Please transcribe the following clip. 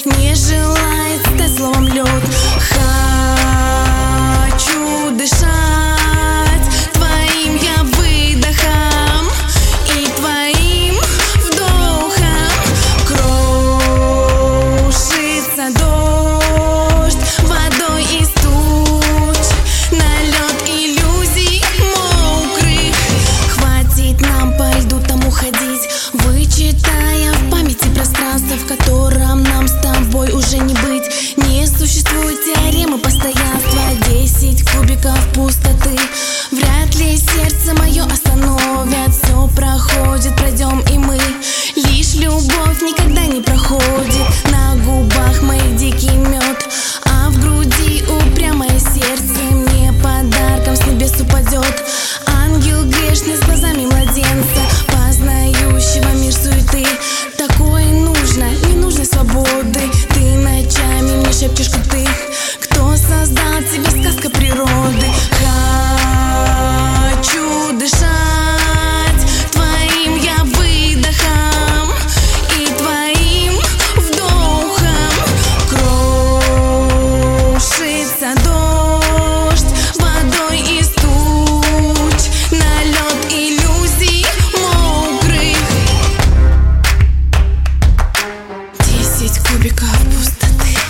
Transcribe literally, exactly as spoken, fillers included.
не желает стать словом лед. Хочу дышать твоим я выдохом и твоим вдохом. Крошится дождь водой из туч, налет иллюзий мокрых. Хватит нам по льду там уходить, вычитая в памяти пространство, в котором нам с тобой уже не быть. Не существует теоремы постоянства, десять кубиков пустоты. Вряд ли сердце мое остановят, все проходит, пройдем и мы. Лишь любовь никогда не проходит, на губах моих дикий мед, а в груди упрямое сердце мне подарком с небес упадет. Ангел грешный с глазами младенца, познающего мир суеты. Такое нужно, не нужно свободы. Ты ночами мне шепчешь, что ты. Кто создал тебя, сказка природы? Хочу дышать твоим я выдохом и твоим вдохом. Крошится дождь водой из туч, налет иллюзий мокрых. Десять кубиков пустоты.